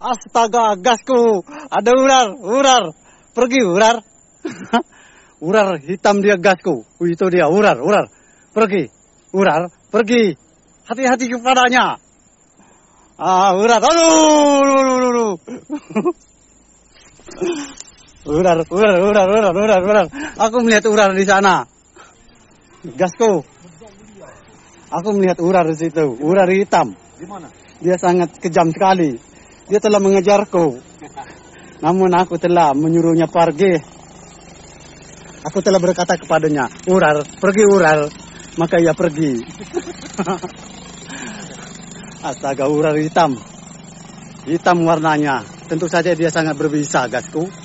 Astaga, gasku. Ada ular. Pergi ular. Ular hitam dia gasku. Itu dia ular. Pergi. Ular, pergi. Hati-hati kepadanya. Ular. Aduh. Ular. Aku melihat ular di sana. Gasku. Aku melihat ular di situ. Ular hitam. Di mana? Dia sangat kejam sekali. Dia telah mengejarku. Namun aku telah menyuruhnya pergi. Aku telah berkata kepadanya, ular, pergi ular. Maka ia pergi. Astaga, ular hitam. Hitam warnanya. Tentu saja dia sangat berbisa, gasku.